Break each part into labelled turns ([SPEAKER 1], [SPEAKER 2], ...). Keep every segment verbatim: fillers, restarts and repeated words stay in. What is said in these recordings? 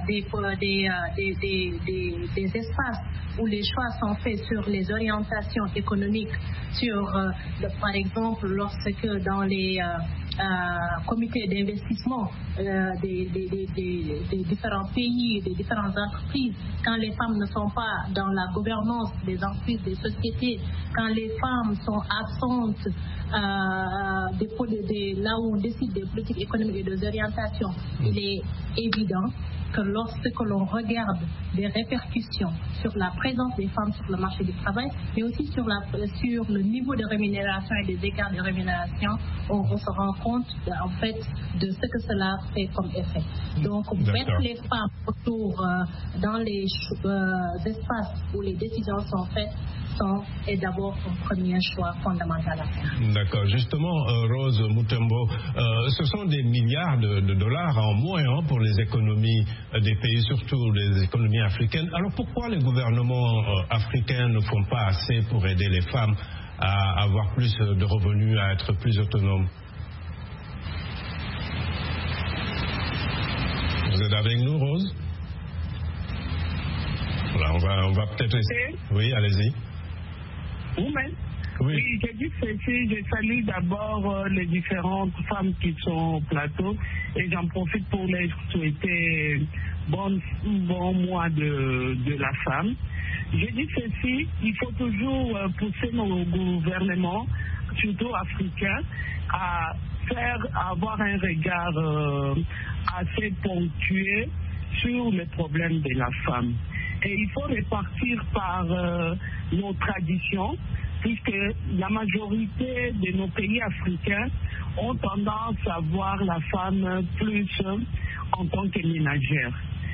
[SPEAKER 1] des, des, des, des, des, des espaces où les choix sont faits sur les orientations économiques, sur, euh, le, par exemple, lorsque dans les euh, euh, comités d'investissement euh, des, des, des, des, des différents pays, des différentes entreprises, quand les femmes ne sont pas dans la gouvernance des entreprises, des sociétés, quand les femmes sont absentes euh, des, des, là où on décide des politiques économiques et des orientations, il est évident que lorsque l'on regarde des répercussions sur la présence des femmes sur le marché du travail, mais aussi sur, la, sur le niveau de rémunération et des écarts de rémunération, on, on se rend compte en fait de ce que cela fait comme effet. Donc mettre les femmes autour euh, dans les euh, espaces où les décisions sont faites sont, est d'abord un premier choix fondamental à faire.
[SPEAKER 2] D'accord. Justement, euh, Rose Mutombo, euh, ce sont des milliards de, de dollars en moins hein, pour les économies euh, des pays, surtout les économies africaines. Alors pourquoi les gouvernements euh, africains ne font pas assez pour aider les femmes à avoir plus de revenus, à être plus autonomes? Vous êtes avec nous, Rose? Voilà, on va, on va peut-être essayer. Oui, allez-y.
[SPEAKER 3] Oui,
[SPEAKER 2] oui.
[SPEAKER 3] oui, j'ai dit ceci, je salue d'abord euh, les différentes femmes qui sont au plateau et j'en profite pour les souhaiter bon, bon mois de, de la femme. J'ai dit ceci, il faut toujours euh, pousser nos gouvernements, surtout africains, à faire à avoir un regard euh, assez ponctué sur les problèmes de la femme. Et il faut repartir par euh, nos traditions, puisque la majorité de nos pays africains ont tendance à voir la femme plus en tant que ménagère.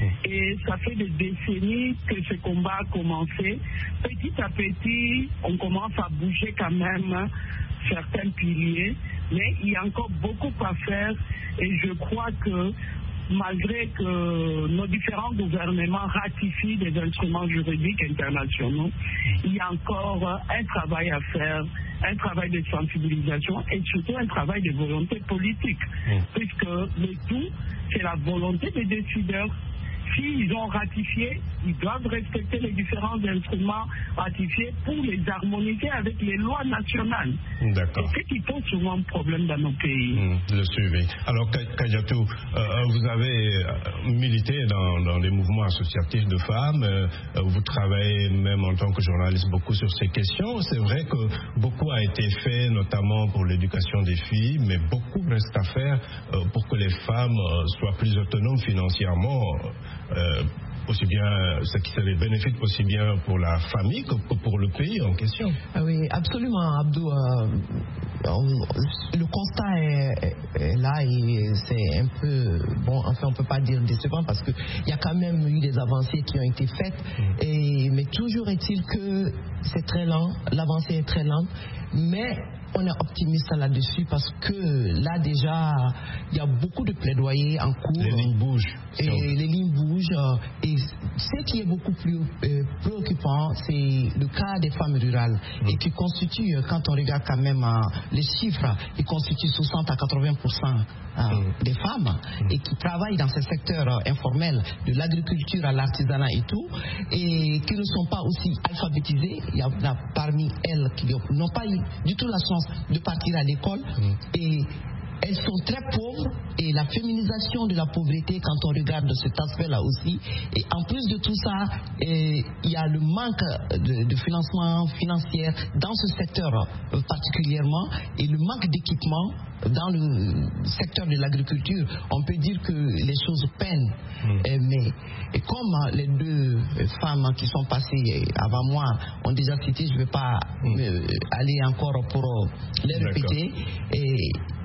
[SPEAKER 3] Et ça fait des décennies que ce combat a commencé. Petit à petit, on commence à bouger quand même certains piliers, mais il y a encore beaucoup à faire et je crois que malgré que nos différents gouvernements ratifient des instruments juridiques internationaux, il y a encore un travail à faire, un travail de sensibilisation et surtout un travail de volonté politique, mmh. puisque le tout, c'est la volonté des décideurs. S'ils ont ratifié, ils doivent respecter les différents instruments ratifiés pour les harmoniser avec les lois nationales.
[SPEAKER 2] D'accord.
[SPEAKER 3] C'est ce qui pose souvent problème dans nos pays.
[SPEAKER 2] Mmh, le suivi. Alors, Kadiatou, euh, vous avez milité dans, dans des mouvements associatifs de femmes. Euh, vous travaillez même en tant que journaliste beaucoup sur ces questions. C'est vrai que beaucoup a été fait, notamment pour l'éducation des filles, mais beaucoup reste à faire euh, pour que les femmes euh, soient plus autonomes financièrement. Euh, aussi bien ce qui serait bénéfique aussi bien pour la famille que pour le pays en question.
[SPEAKER 4] Ah oui, absolument, Abdou. Euh, on, le constat est, est là et c'est un peu bon. Enfin, on peut pas dire décevant parce que il y a quand même eu des avancées qui ont été faites. Mmh. Et mais toujours est-il que c'est très lent. L'avancée est très lente, mais on est optimiste là-dessus parce que là déjà il y a beaucoup de plaidoyers en cours.
[SPEAKER 2] Les lignes bougent.
[SPEAKER 4] Et les lignes bougent. Et ce qui est beaucoup plus euh, préoccupant, c'est le cas des femmes rurales mmh. et qui constitue, quand on regarde quand même euh, les chiffres, ils constituent soixante à quatre-vingts pour cent euh, mmh. des femmes mmh. et qui travaillent dans ces secteurs euh, informels, de l'agriculture à l'artisanat et tout, et qui ne sont pas aussi alphabétisées. Il y en a parmi elles qui n'ont pas eu du tout la chance de partir à l'école mmh. et elles sont très pauvres et la féminisation de la pauvreté quand on regarde cet aspect-là aussi. Et en plus de tout ça, il y a le manque de, de financement financier dans ce secteur euh, particulièrement et le manque d'équipement dans le secteur de l'agriculture. On peut dire que les choses peinent. Mmh. Et, mais et comme les deux femmes qui sont passées avant moi ont déjà cité, je ne vais pas mmh. euh, aller encore pour euh, les répéter. Et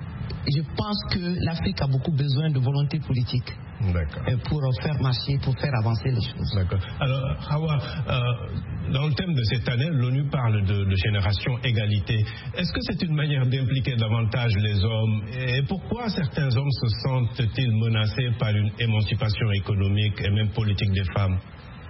[SPEAKER 4] je pense que l'Afrique a beaucoup besoin de volonté politique pour faire marcher, pour faire avancer les choses.
[SPEAKER 2] D'accord. Alors, Hawa, euh, dans le thème de cette année, l'ONU parle de, de génération égalité. Est-ce que c'est une manière d'impliquer davantage les hommes? Et pourquoi certains hommes se sentent-ils menacés par une émancipation économique et même politique des femmes?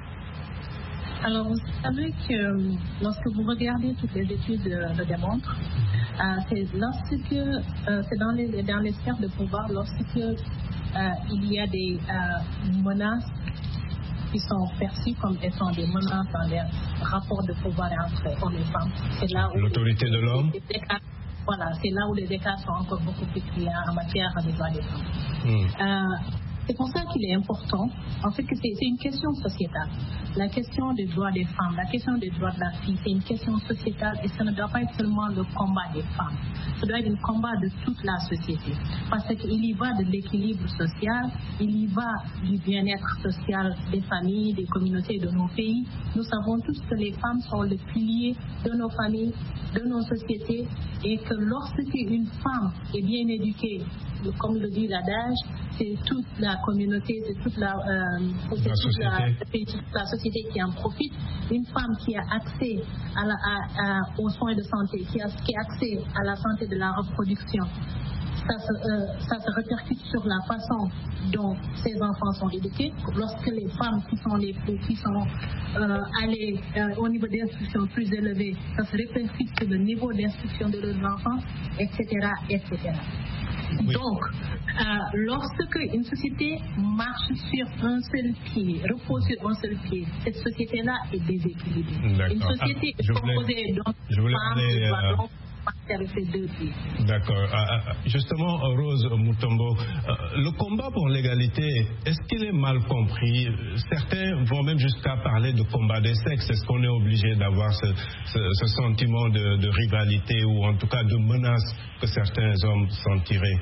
[SPEAKER 1] Alors, vous savez que lorsque vous regardez toutes les études le démontrent, euh, c'est lorsque euh, c'est dans les, dans les sphères de pouvoir, lorsque euh, euh, il y a des euh, menaces qui sont perçues comme étant des menaces dans les rapports de pouvoir entre hommes et femmes. C'est là où
[SPEAKER 2] l'autorité
[SPEAKER 1] les,
[SPEAKER 2] de l'homme.
[SPEAKER 1] les écarts, voilà, c'est là où les écarts sont encore beaucoup plus clairs en matière de droits des femmes.
[SPEAKER 2] Mm.
[SPEAKER 1] Euh, c'est pour ça qu'il est important, en fait, que c'est, c'est une question sociétale. La question des droits des femmes, la question des droits de la fille, c'est une question sociétale et ça ne doit pas être seulement le combat des femmes. Ça doit être un combat de toute la société. Parce qu'il y va de l'équilibre social, il y va du bien-être social des familles, des communautés, de nos pays. Nous savons tous que les femmes sont le pilier de nos familles, de nos sociétés et que lorsque une femme est bien éduquée, comme le dit l'adage, c'est toute la communauté, c'est toute la, euh, c'est
[SPEAKER 2] la,
[SPEAKER 1] toute
[SPEAKER 2] société.
[SPEAKER 1] La, toute la société qui en profite. Une femme qui a accès à la, à, à, aux soins de santé, qui a, qui a accès à la santé de la reproduction, ça se, euh, ça se répercute sur la façon dont ces enfants sont éduqués. Lorsque les femmes qui sont, les, qui sont euh, allées euh, au niveau d'instruction plus élevé, ça se répercute sur le niveau d'instruction de leurs enfants, et cetera, et cetera. Oui. Donc, euh, lorsque une société marche sur un seul pied, repose sur un seul pied, cette société-là est déséquilibrée.
[SPEAKER 2] D'accord.
[SPEAKER 1] Une société
[SPEAKER 2] ah,
[SPEAKER 1] est composée donc
[SPEAKER 2] de femmes
[SPEAKER 1] qui
[SPEAKER 2] euh...
[SPEAKER 1] doit donc marcher ces deux pieds.
[SPEAKER 2] D'accord. Ah, justement, Rose Mutombo, euh, le combat pour l'égalité, est-ce qu'il est mal compris? Certains vont même jusqu'à parler de combat des sexes. Est-ce qu'on est obligé d'avoir ce, ce, ce sentiment de, de rivalité ou en tout cas de menace que certains hommes sentiraient?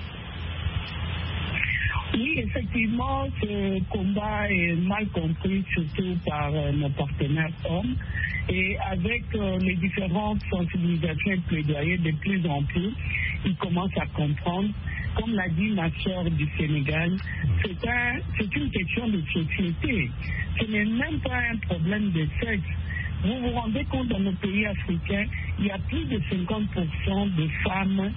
[SPEAKER 3] Oui, effectivement, ce combat est mal compris, surtout par euh, nos partenaires hommes. Et avec euh, les différentes sensibilisations et plaidoyers de plus en plus, ils commencent à comprendre. Comme l'a dit ma soeur du Sénégal, c'est, un, c'est une question de société. Ce n'est même pas un problème de sexe. Vous vous rendez compte, dans nos pays africains, il y a plus de cinquante pour cent de femmes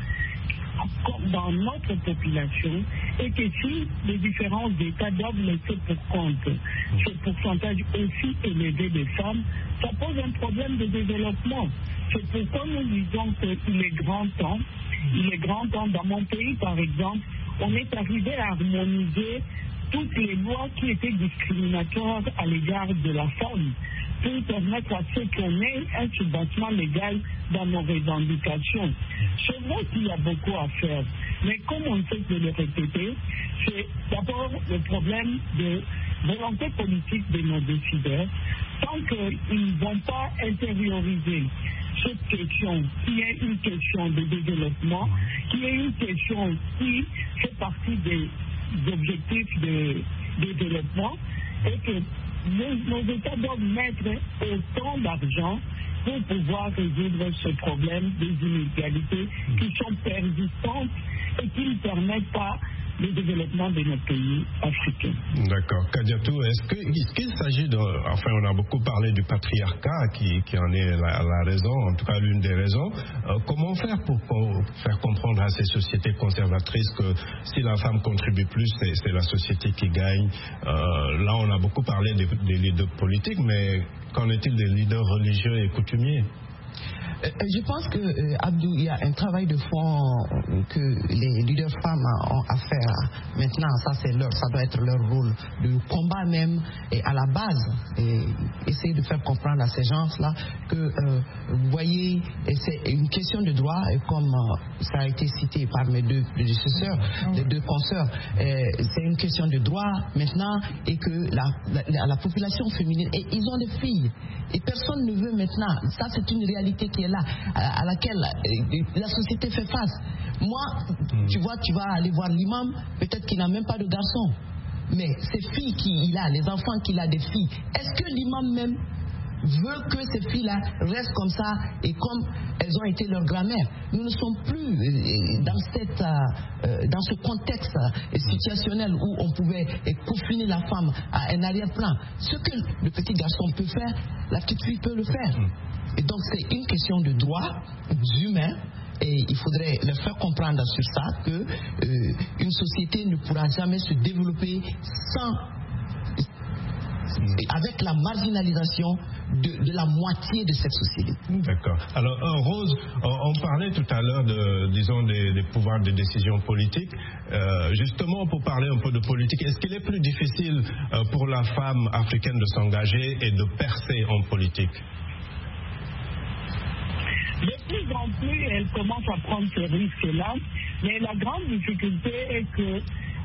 [SPEAKER 3] dans notre population et que si les différents États doivent laisser pour compte ce pourcentage aussi élevé de femmes, ça pose un problème de développement. C'est pourquoi nous disons qu'il est grand temps, il est grand temps, dans mon pays par exemple, on est arrivé à harmoniser toutes les lois qui étaient discriminatoires à l'égard de la femme, pour permettre à ceux qu'on ait un subventionnement légal dans nos revendications. C'est vrai qu'il y a beaucoup à faire, mais comme on sait de le répéter, c'est d'abord le problème de volonté politique de nos décideurs. Tant qu'ils ne vont pas intérioriser cette question, qui est une question de développement, qui est une question qui fait partie des objectifs de, de développement, et que nos, nos États doivent mettre autant d'argent pour pouvoir résoudre ce problème des inégalités qui sont persistantes et qui ne permettent pas le développement de nos pays africains.
[SPEAKER 2] D'accord. Kadiatou, est-ce, que, est-ce qu'il s'agit de... Enfin, on a beaucoup parlé du patriarcat qui, qui en est la, la raison, en tout cas l'une des raisons. Euh, comment faire pour, pour faire comprendre à ces sociétés conservatrices que si la femme contribue plus, c'est, c'est la société qui gagne? euh, Là, on a beaucoup parlé des, des leaders politiques, mais qu'en est-il des leaders religieux et coutumiers?
[SPEAKER 4] Je pense que, euh, Abdou, il y a un travail de fond que les leaders femmes ont à faire. Maintenant, ça, c'est leur, ça doit être leur rôle. Le combat même, et à la base, et essayer de faire comprendre à ces gens-là que, euh, vous voyez, c'est une question de droit, et comme euh, ça a été cité par mes deux prédécesseurs, les deux consoeurs, euh, c'est une question de droit maintenant, et que la, la, la population féminine, et ils ont des filles, et personne ne veut maintenant, ça c'est une réalité qui est là, à, à laquelle la société fait face. Moi, mmh. tu vois, tu vas aller voir l'imam, peut-être qu'il n'a même pas de garçon, mais ces filles qu'il a, les enfants qu'il a des filles, est-ce que l'imam même veut que ces filles-là restent comme ça et comme elles ont été leur grand-mère? Nous ne sommes plus dans, cette, euh, dans ce contexte situationnel où on pouvait confiner la femme à un arrière-plan. Ce que le petit garçon peut faire, la petite fille peut le faire. Et donc c'est une question de droits humains. Et il faudrait leur faire comprendre sur ça que euh, une société ne pourra jamais se développer sans avec la marginalisation de, de la moitié de cette société.
[SPEAKER 2] D'accord. Alors, euh, Rose, on, on parlait tout à l'heure de, disons, des, des pouvoirs de décision politique. Euh, justement, pour parler un peu de politique, est-ce qu'il est plus difficile euh, pour la femme africaine de s'engager et de percer en politique?
[SPEAKER 3] De plus en plus, elle commence à prendre ce risque-là, mais la grande difficulté est que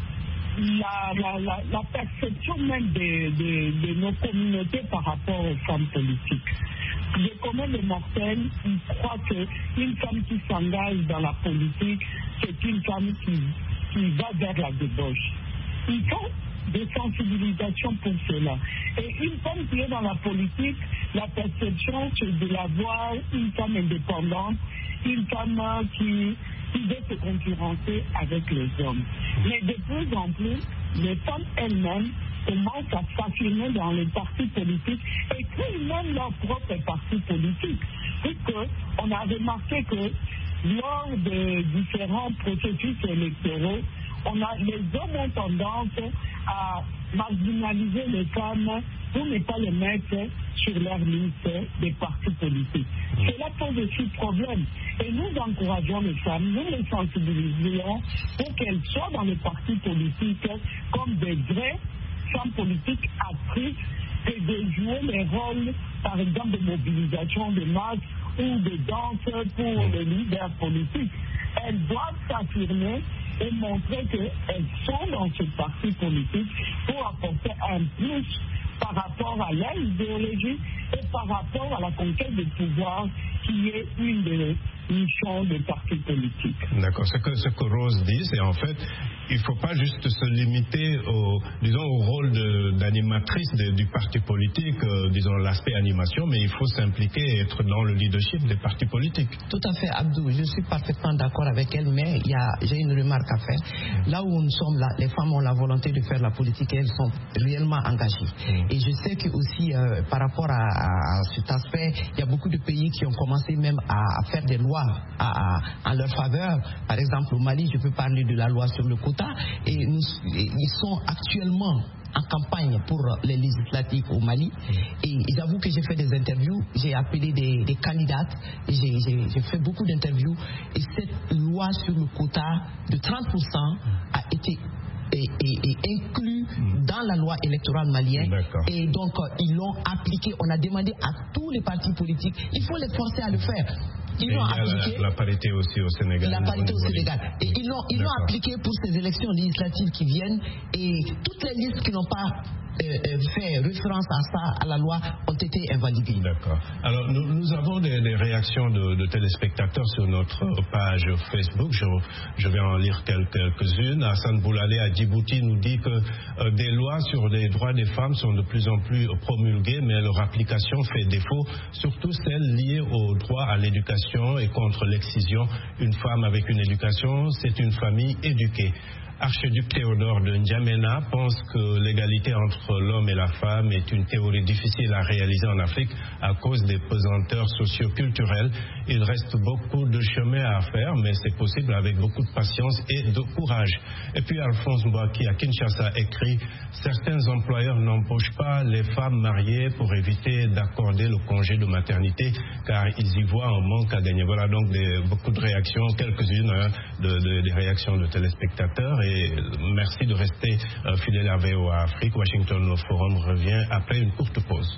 [SPEAKER 3] la, la, la, la perception même de, de, de nos communautés par rapport aux femmes politiques. De commun des mortels, ils croient qu'une femme qui s'engage dans la politique, c'est une femme qui, qui va vers la débauche. Il faut des sensibilisations pour cela. Et une femme qui est dans la politique, la perception, c'est de la voir une femme indépendante, une femme qui, qui veut se concurrencer avec les hommes. Mais de plus en plus, les femmes elles-mêmes commencent à s'affirmer dans les partis politiques et créent même leur propre parti politique. Puisqu'on a remarqué que lors de différents processus électoraux, on a, les hommes ont tendance à marginaliser les femmes pour ne pas les mettre sur leur liste des partis politiques. Cela pose aussi problème. Et nous encourageons les femmes, nous les sensibilisons pour qu'elles soient dans les partis politiques comme des vraies femmes politiques actrices et de jouer les rôles, par exemple, de mobilisation de masse ou de danse pour les leaders politiques. Elles doivent s'affirmer et montrer qu'elles sont dans ce parti politique pour apporter un plus par rapport à leur idéologie et par rapport à la conquête du pouvoir qui est une des missions des partis politiques.
[SPEAKER 2] D'accord. Ce que, ce que Rose dit, c'est en fait, il ne faut pas juste se limiter au, disons, au rôle de, d'animatrice de, du parti politique, euh, disons l'aspect animation, mais il faut s'impliquer et être dans le leadership des partis politiques.
[SPEAKER 4] Tout à fait, Abdou. Je suis parfaitement d'accord avec elle, mais il y a, j'ai une remarque à faire. Là où nous sommes, là, les femmes ont la volonté de faire la politique et elles sont réellement engagées. Mmh. Et je sais que aussi, euh, par rapport à, à cet aspect, il y a beaucoup de pays qui ont commencé même à, à faire des lois à, à, en leur faveur. Par exemple, au Mali, je peux parler de la loi sur le quota. Et nous, ils sont actuellement en campagne pour les législatives au Mali. Et j'avoue que j'ai fait des interviews, j'ai appelé des, des candidates, j'ai, j'ai, j'ai fait beaucoup d'interviews. Et cette loi sur le quota de trente pour cent a été Et, et, et inclus dans la loi électorale malienne.
[SPEAKER 2] D'accord.
[SPEAKER 4] Et donc euh, ils l'ont appliqué. On a demandé à tous les partis politiques, il faut les forcer à le faire. Ils l'ont appliqué.
[SPEAKER 2] La, la parité aussi au Sénégal.
[SPEAKER 4] La parité au Sénégal. Et ils l'ont, ils l'ont appliqué pour ces élections législatives qui viennent. Et toutes les listes qui n'ont pas Euh, euh, fait référence à ça, à la loi, ont été invalidées.
[SPEAKER 2] D'accord. Alors, nous, nous avons des, des réactions de, de téléspectateurs sur notre page Facebook. Je, je vais en lire quelques, quelques-unes. Hassan Boulalé à Djibouti nous dit que euh, des lois sur les droits des femmes sont de plus en plus promulguées, mais leur application fait défaut, surtout celles liées au droit à l'éducation et contre l'excision. Une femme avec une éducation, c'est une famille éduquée. Archiduc Théodore de N'Djamena pense que l'égalité entre l'homme et la femme est une théorie difficile à réaliser en Afrique à cause des pesanteurs socio-culturelles. Il reste beaucoup de chemin à faire, mais c'est possible avec beaucoup de patience et de courage. Et puis Alphonse Mbouaki à Kinshasa écrit « Certains employeurs n'embauchent pas les femmes mariées pour éviter d'accorder le congé de maternité car ils y voient un manque à gagner. » Voilà donc des, beaucoup de réactions, quelques-unes hein, de, de, des réactions de téléspectateurs. Et merci de rester euh, fidèle à V O A Afrique. Washington au Forum revient après une courte pause.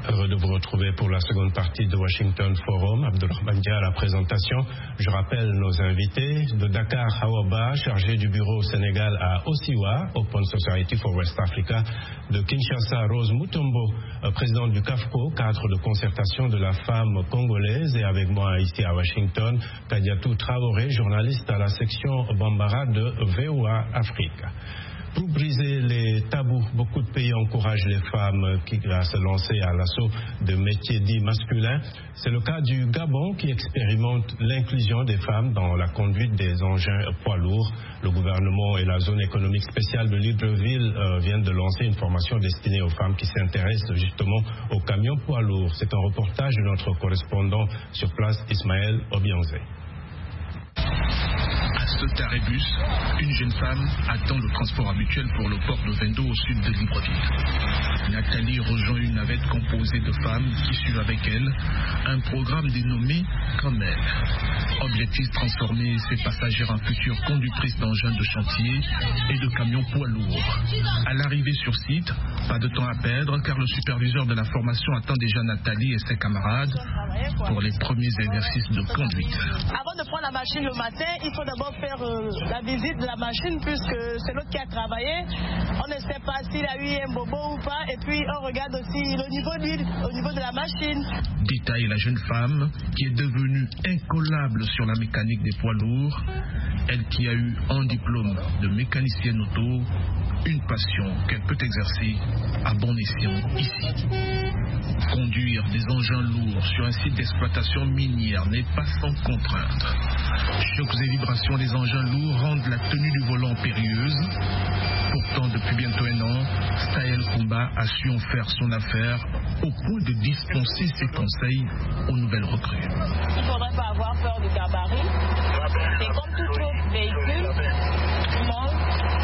[SPEAKER 2] Heureux de vous retrouver pour la seconde partie de Washington Forum. Abdulrahman Dia à la présentation. Je rappelle nos invités. De Dakar, Hawa Ba, chargé du bureau au Sénégal à Osiwa, Open Society for West Africa. De Kinshasa, Rose Mutombo, présidente du CAFCO, cadre de concertation de la femme congolaise. Et avec moi ici à Washington, Kadiatou Traoré, journaliste à la section Bambara de V O A Afrique. Pour briser les tabous, beaucoup de pays encouragent les femmes qui, à se lancer à l'assaut de métiers dits masculins. C'est le cas du Gabon qui expérimente l'inclusion des femmes dans la conduite des engins poids lourds. Le gouvernement et la zone économique spéciale de Libreville euh, viennent de lancer une formation destinée aux femmes qui s'intéressent justement aux camions poids lourds. C'est un reportage de notre correspondant sur place, Ismaël Obianze.
[SPEAKER 5] À Sotarébus, une jeune femme attend le transport habituel pour le port de Vendo au sud de Libreville. Nathalie rejoint une navette composée de femmes qui suivent avec elle un programme dénommé Comme elle. Objectif, transformer ces passagères en futures conductrices d'engins de chantier et de camions poids lourds. À l'arrivée sur site, pas de temps à perdre car le superviseur de la formation attend déjà Nathalie et ses camarades pour les premiers exercices de conduite.
[SPEAKER 6] Avant de prendre la machine le matin, il faut d'abord faire euh, la visite de la machine puisque c'est l'autre qui a travaillé. On ne sait pas s'il a eu un bobo ou pas et puis on regarde aussi le niveau d'huile au niveau de la machine.
[SPEAKER 5] Détaille la jeune femme qui est devenue incollable sur la mécanique des poids lourds, elle qui a eu un diplôme de mécanicienne auto, une passion qu'elle peut exercer à bon escient ici. Conduire des engins lourds sur un site d'exploitation minière n'est pas sans contrainte. Chocs et vibrations des engins lourds rendent la tenue du volant périlleuse. Pourtant, depuis bientôt un an, Staël Kumba a su en faire son affaire au point de dispenser ses conseils aux nouvelles recrues.
[SPEAKER 6] Il ne faudrait pas avoir peur du gabarit. C'est comme tout autre véhicule. Tout le monde.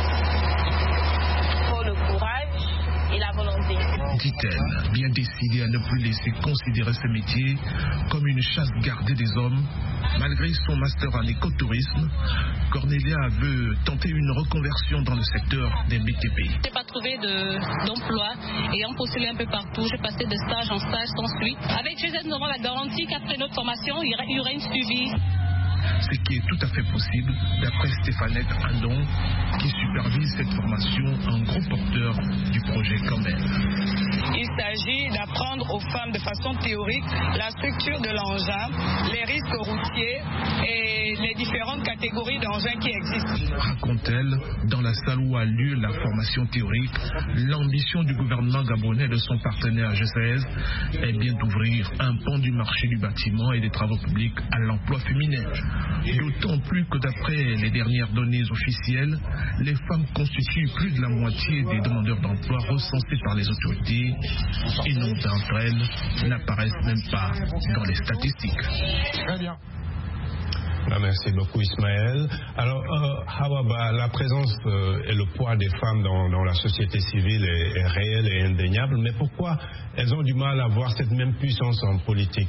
[SPEAKER 6] Il faut le courage et la volonté.
[SPEAKER 5] Dit-elle, bien décidée à ne plus laisser considérer ce métier comme une chasse gardée des hommes. Malgré son master en écotourisme, Cornelia veut tenter une reconversion dans le secteur des B T P.
[SPEAKER 7] Je n'ai pas trouvé de, d'emploi et on postulé un peu partout. J'ai passé de stage en stage sans suite. Avec G Z, nous avons la garantie qu'après notre formation, il y aura, il y aura une suivi.
[SPEAKER 5] Ce qui est tout à fait possible, d'après Stéphanette Andon, qui supervise cette formation, un gros porteur du projet Comme elle.
[SPEAKER 8] Il s'agit d'apprendre aux femmes de façon théorique la structure de l'engin, les risques routiers et les différentes catégories d'engins qui existent.
[SPEAKER 5] Raconte-t-elle, dans la salle où a lieu la formation théorique, l'ambition du gouvernement gabonais et de son partenaire G seize est bien d'ouvrir un pan du marché du bâtiment et des travaux publics à l'emploi féminin. D'autant plus que d'après les dernières données officielles, les femmes constituent plus de la moitié des demandeurs d'emploi recensés par les autorités et nombre d'entre elles n'apparaissent même pas dans les statistiques.
[SPEAKER 2] Très bien. Ah, merci beaucoup Ismaël. Alors, euh, Hawaba, la présence euh, et le poids des femmes dans, dans la société civile est, est réel et indéniable, mais pourquoi elles ont du mal à avoir cette même puissance en politique?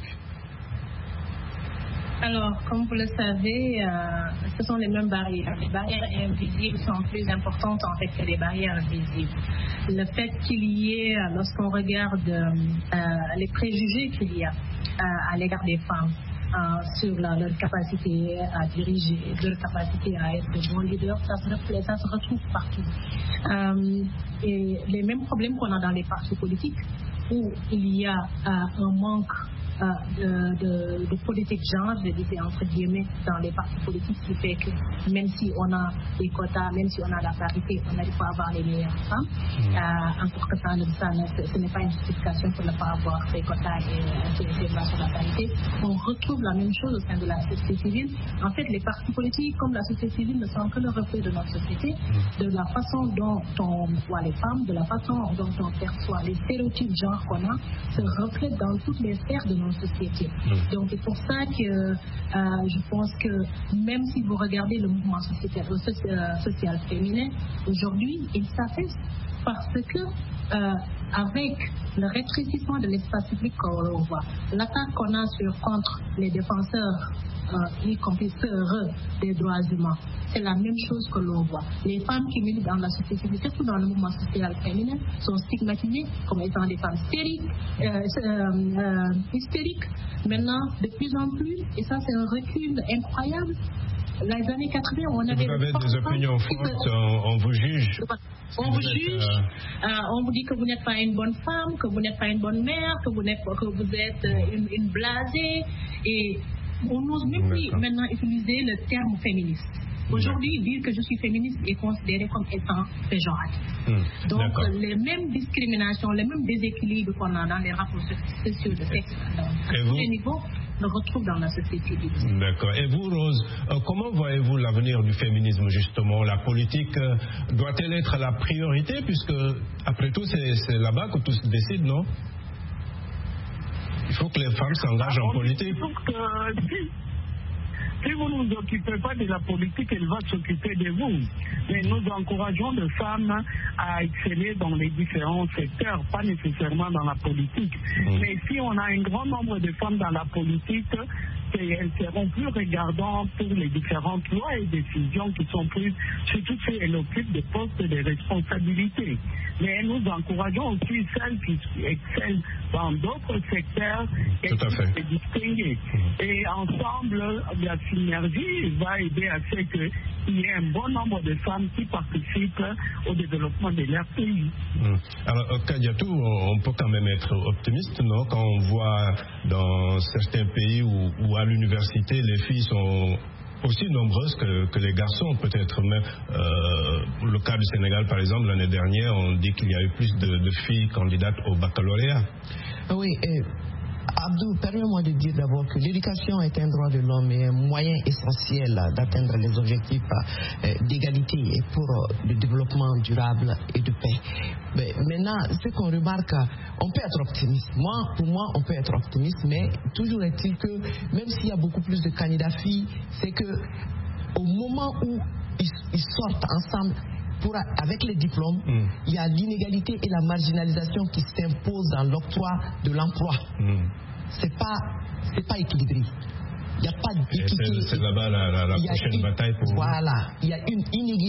[SPEAKER 1] Alors, comme vous le savez, euh, ce sont les mêmes barrières. Les barrières invisibles sont plus importantes en fait que les barrières visibles. Le fait qu'il y ait, lorsqu'on regarde euh, les préjugés qu'il y a euh, à l'égard des femmes, Euh, sur la, leur capacité à diriger, leur capacité à être de bons leaders, ça se, reflète, ça se retrouve partout. Euh, et les mêmes problèmes qu'on a dans les partis politiques, où il y a euh, un manque euh, de, de, de politique genre, je disais entre guillemets, dans les partis politiques, qui fait que même si on a des quotas, même si on a la parité, on n'arrive pas à avoir les meilleures femmes. Mmh. Euh, encore que ça, ça ne, ce n'est pas une justification pour ne pas avoir ces quotas et ces règles sur la parité. On retrouve la même chose au sein de la société civile. En fait, les partis politiques, comme la société civile, ne sont que le reflet de notre société, de la façon dont on voit les femmes, de la façon dont on perçoit les stéréotypes genre qu'on a, se reflètent dans toutes les sphères de nos sociétés. Mmh. Donc c'est pour ça que euh, je pense que même si vous regardez le mouvement sociétal, social, social féminin, aujourd'hui, il s'affaisse parce que euh, avec le rétrécissement de l'espace public qu'on voit, l'attaque qu'on a sur, contre les défenseurs, euh, y compris ceux des droits humains, c'est la même chose que l'on voit. Les femmes qui militent dans la société civile, surtout dans le mouvement social féminin, sont stigmatisées comme étant des femmes stériques, euh, euh, euh, hystériques. Maintenant, de plus en plus, et ça c'est un recul incroyable. Les années quatre-vingts, on avait...
[SPEAKER 2] Vous avez des opinions fortes, on, on vous juge.
[SPEAKER 1] On vous juge, euh, on vous dit que vous n'êtes pas une bonne femme, que vous n'êtes pas une bonne mère, que vous, n'êtes, que vous êtes une, une blasée. Et on n'ose même plus maintenant utiliser le terme féministe. Aujourd'hui, dire que je suis féministe est considéré comme étant péjoratif. Mmh, Donc, d'accord. les mêmes discriminations, les mêmes déséquilibres qu'on a dans les rapports sociaux de sexe à tous les niveaux, on retrouve dans la société.
[SPEAKER 2] D'accord. Et vous, Rose, euh, comment voyez-vous l'avenir du féminisme, justement? La politique euh, doit-elle être la priorité, puisque, après tout, c'est, c'est là-bas que tout se décide, non? Il faut que les femmes s'engagent en politique.
[SPEAKER 3] Si vous ne vous occupez pas de la politique, elle va s'occuper de vous. Mais nous encourageons les femmes à exceller dans les différents secteurs, pas nécessairement dans la politique. Mmh. Mais si on a un grand nombre de femmes dans la politique, elles seront plus regardantes pour les différentes lois et décisions qui sont prises, surtout si elles occupent des postes de responsabilité. Mais nous encourageons aussi celles qui excellent dans d'autres secteurs et qui se distinguent. Et ensemble, la synergie va aider à ce qu'il y ait un bon nombre de femmes qui participent au développement de leur pays.
[SPEAKER 2] Mmh. Alors, Kadiatou, on peut quand même être optimiste, non? Quand on voit dans certains pays où, où à l'université, les filles sont aussi nombreuses que, que les garçons, peut-être même. Euh, le cas du Sénégal, par exemple, l'année dernière, on dit qu'il y a eu plus de, de filles candidates au baccalauréat.
[SPEAKER 4] Oui, et Abdou, permets-moi de dire d'abord que l'éducation est un droit de l'homme et un moyen essentiel d'atteindre les objectifs d'égalité et pour le développement durable et de paix. Mais maintenant, ce qu'on remarque, on peut être optimiste. Moi, pour moi, on peut être optimiste, mais toujours est-il que même s'il y a beaucoup plus de candidats filles, c'est que au moment où ils, ils sortent ensemble, Pour, avec les diplômes, mm. il y a l'inégalité et la marginalisation qui s'imposent dans l'octroi de l'emploi. Mm. C'est pas, c'est pas équilibré. Il n'y a pas d'équité.
[SPEAKER 2] C'est, c'est là-bas la, la, la prochaine une, bataille pour vous.
[SPEAKER 4] Voilà. Il y a une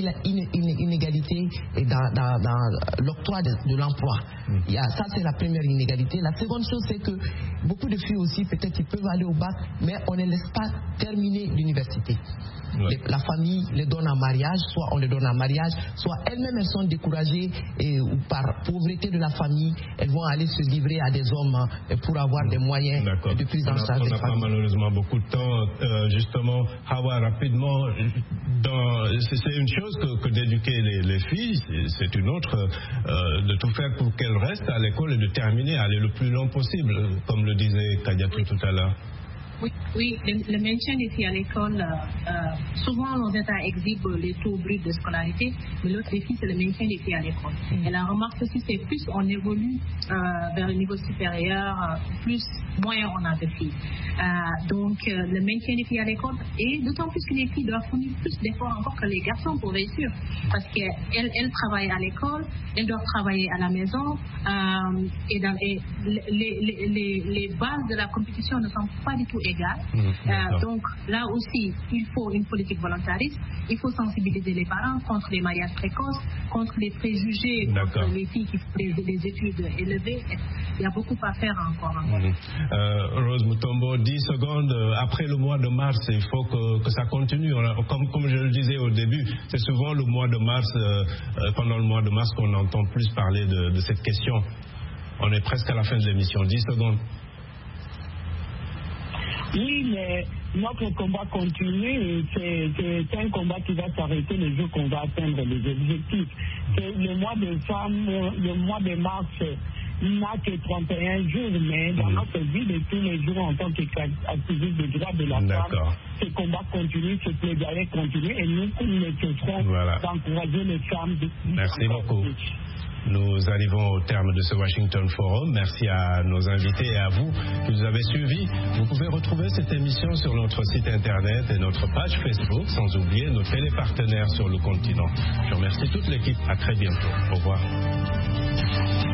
[SPEAKER 4] inégalité dans, dans, dans l'octroi de, de l'emploi. Mm. Il y a, ça, c'est la première inégalité. La seconde chose, c'est que beaucoup de filles aussi, peut-être, ils peuvent aller au bac, mais on ne les laisse pas terminer l'université. Ouais. Les, la famille les donne en mariage, soit on les donne en mariage, soit elles-mêmes elles sont découragées et, ou par pauvreté de la famille, elles vont aller se livrer à des hommes euh, pour avoir mmh. des moyens D'accord. de prise en charge.
[SPEAKER 2] On n'a pas malheureusement beaucoup de temps. Euh, justement, Hawa, rapidement, dans, c'est, c'est une chose que, que d'éduquer les, les filles, c'est, c'est une autre, euh, de tout faire pour qu'elles restent à l'école et de terminer, aller le plus long possible, comme le disait Kadiatou tout à l'heure.
[SPEAKER 1] Oui, oui, le, le maintien des filles à l'école, euh, euh, souvent nos États exhibent les taux bruts de scolarité, mais l'autre défi, c'est le maintien des filles à l'école. Mm. Et la remarque aussi, c'est plus on évolue euh, vers le niveau supérieur, euh, plus moins on a de filles. Euh, donc, euh, le maintien des filles à l'école, et d'autant plus que les filles doivent fournir plus d'efforts encore que les garçons pour réussir, parce qu'elles elles travaillent à l'école, elles doivent travailler à la maison, euh, et, dans, et les, les, les, les bases de la compétition ne sont pas du tout égales. Mmh, euh, donc là aussi, il faut une politique volontariste. Il faut sensibiliser les parents contre les mariages précoces, contre les préjugés, contre les filles qui font des, des études élevées. Il y a beaucoup à faire encore. encore.
[SPEAKER 2] Mmh. Euh, Rose Mutombo, dix secondes. Après le mois de mars, il faut que, que ça continue. A, comme, comme je le disais au début, c'est souvent le mois de mars, euh, pendant le mois de mars, qu'on entend plus parler de, de cette question. On est presque à la fin de l'émission. dix secondes.
[SPEAKER 3] Oui, mais notre combat continue. C'est, c'est un combat qui va s'arrêter le jour qu'on va atteindre les objectifs. C'est le mois de femmes, le mois de mars n'a que trente et un jours, mais dans mmh. notre vie de tous les jours en tant qu'activiste des droits de la
[SPEAKER 2] D'accord.
[SPEAKER 3] femme, ce combat continue, ce plaidoyer continue, et nous, nous ne cesserons voilà. d'encourager les femmes. De
[SPEAKER 2] Merci beaucoup. Plus. Nous arrivons au terme de ce Washington Forum. Merci à nos invités et à vous qui nous avez suivis. Vous pouvez retrouver cette émission sur notre site internet et notre page Facebook, sans oublier nos télépartenaires sur le continent. Je remercie toute l'équipe. À très bientôt. Au revoir.